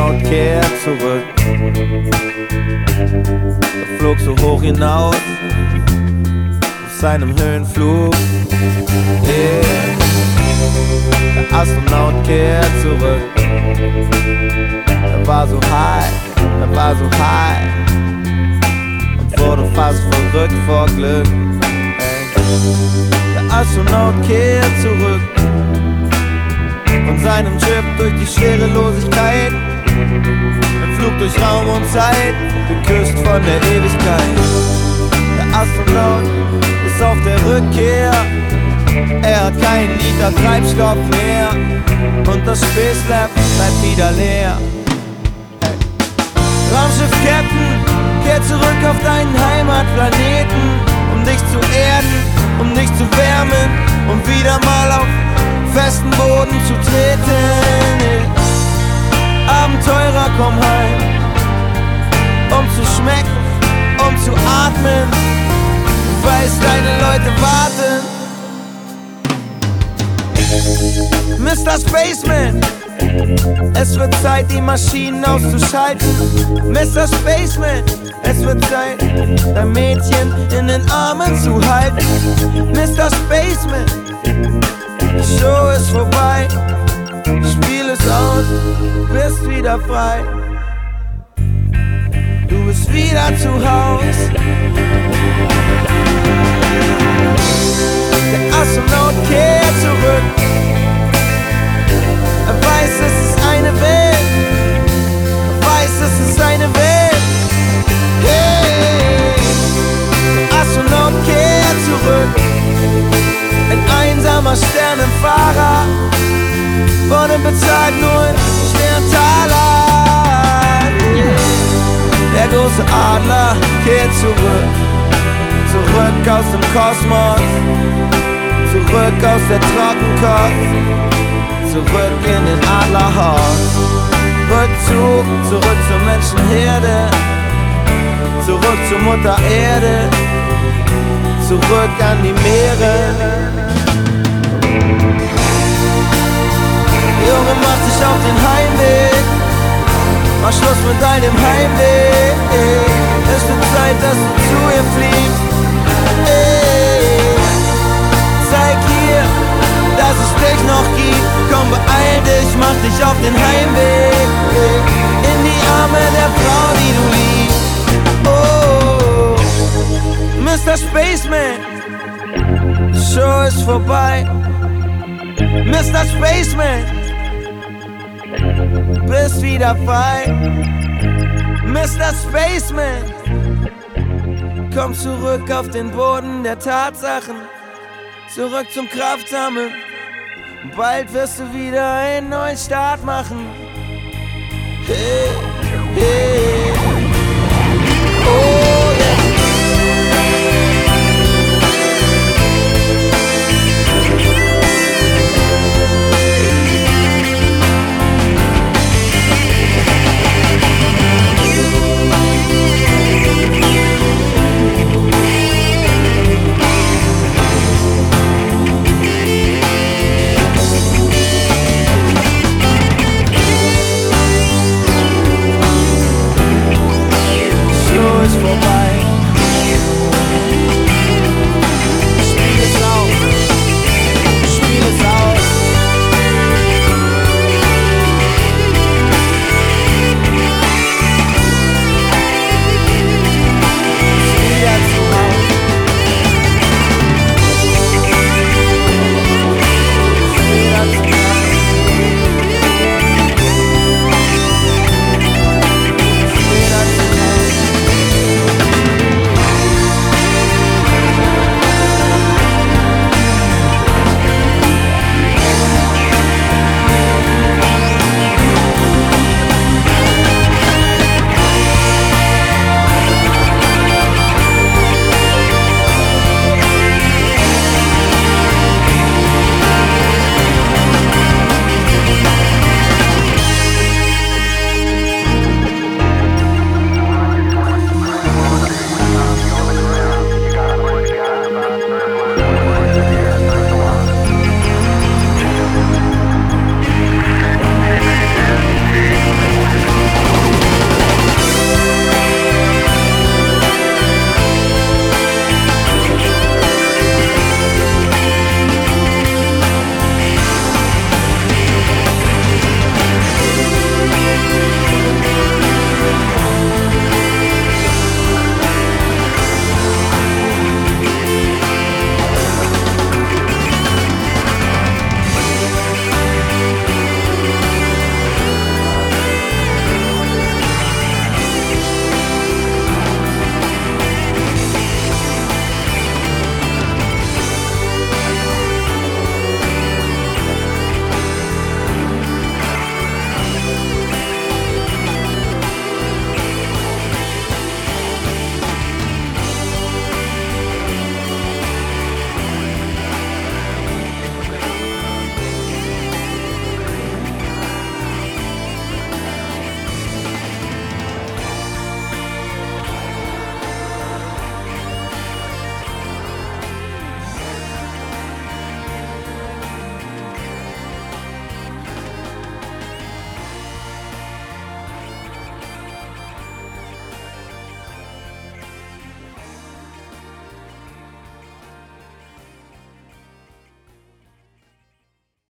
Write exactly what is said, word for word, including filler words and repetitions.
Astronaut kehrt zurück. Er flog so hoch hinaus auf seinem Höhenflug. Yeah. Der Astronaut kehrt zurück. Er war so high, er war so high und wurde fast verrückt vor Glück. Hey. Der Astronaut kehrt zurück von seinem Trip durch die Schwerelosigkeit. Er flog durch Raum und Zeit, geküsst von der Ewigkeit. Der Astronaut ist auf der Rückkehr. Er hat keinen Liter Treibstoff mehr und das Space Lab bleibt wieder leer. Hey. Raumschiff Captain, kehr zurück auf deinen Heimatplaneten, um dich zu erden, um dich zu wärmen, um wieder mal auf festen Boden zu treten. Abenteurer, komm heim, um zu schmecken, um zu atmen. Du weißt, deine Leute warten. Mister Spaceman, es wird Zeit, die Maschinen auszuschalten. Mister Spaceman, es wird Zeit, dein Mädchen in den Armen zu halten. Mister Spaceman, die Show ist vorbei, Spiel ist aus, bist wieder frei. Du bist wieder zu Haus. Der Astronaut kehrt zurück. Er weiß, es ist eine Welt. Er weiß, es ist eine Welt. Hey, der Astronaut kehrt zurück. Ein einsamer Sternenfahrer wurde bezahlt nur in Sterntaler. Der große Adler kehrt zurück, zurück aus dem Kosmos, zurück aus der Trockenkost, zurück in den Adlerhorst. Rückzug, zurück zur Menschenherde, zurück zur Mutter Erde, zurück an die Meere. Junge, mach dich auf den Heimweg, mach Schluss mit deinem Heimweg. Es wird Zeit, dass du zu ihr fliegst. Ey, zeig ihr, dass es dich noch gibt. Komm, beeil dich, mach dich auf den Heimweg, in die Arme der Frau, die du liebst. Oh, Mister Spaceman, die Show ist vorbei. Mister Spaceman, bist wieder frei. Mister Spaceman, komm zurück auf den Boden der Tatsachen, zurück zum Kraftsammeln. Bald wirst du wieder einen neuen Start machen. Hey, hey.